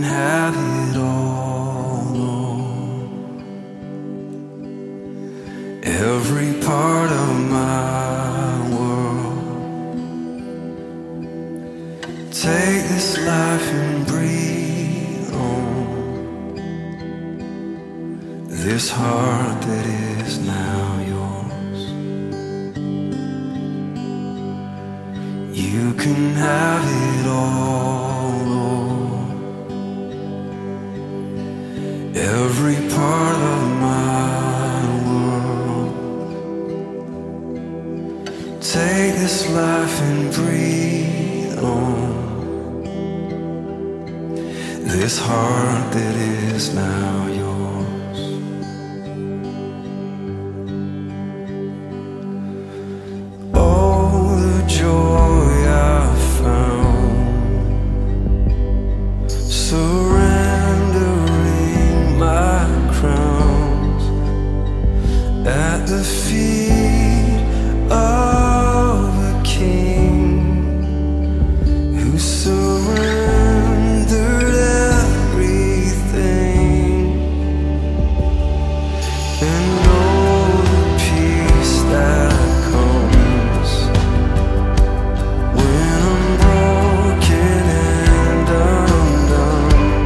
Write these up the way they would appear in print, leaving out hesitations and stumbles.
have it all, Lord. Every part of my world. Take this life and breathe on this heart that is now yours. You can have it all, Lord. Every part of my world. Take this life and breathe on this heart that is now yours. Oh, the joy I found surrendering my crowns at the feet of a king who surrendered everything, and know the peace that comes when I'm broken and undone.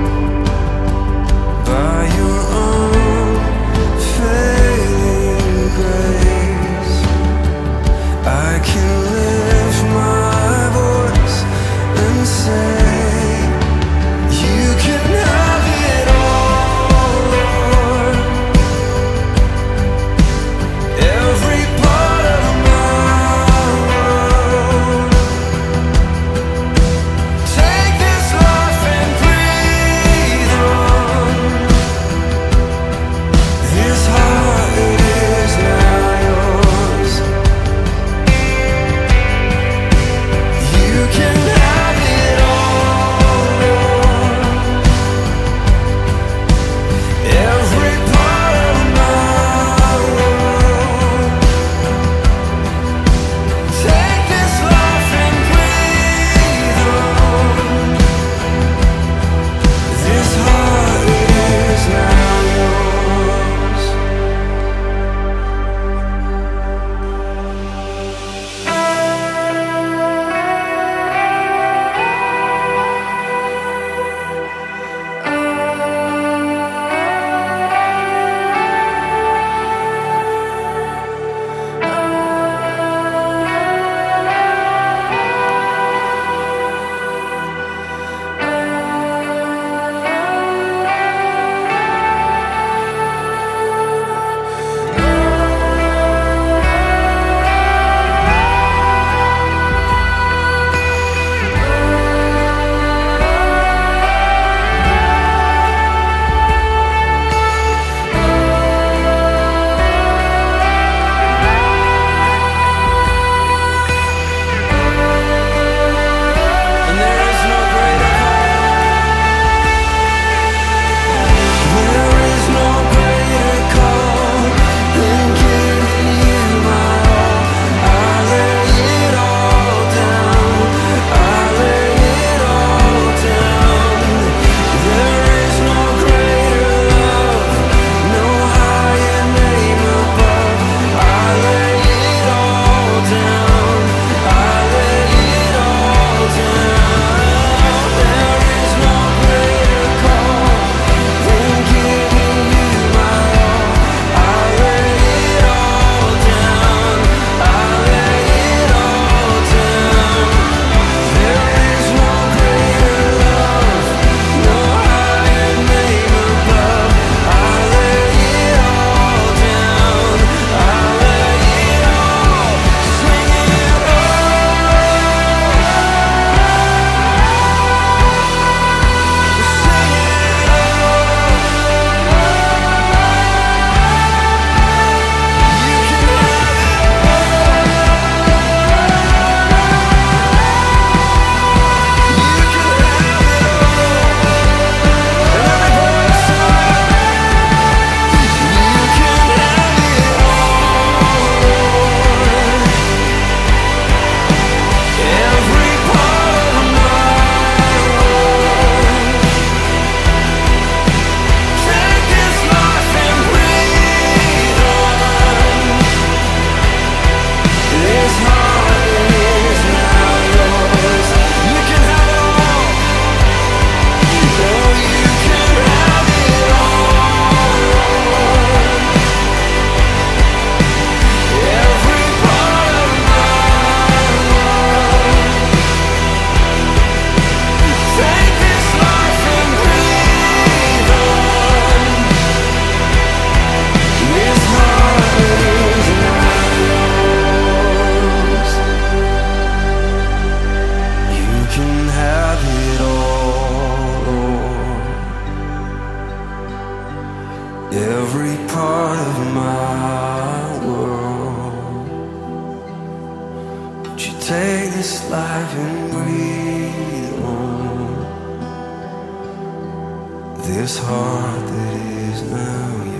every part of my world. Would you take this life and breathe on this heart that is now yours?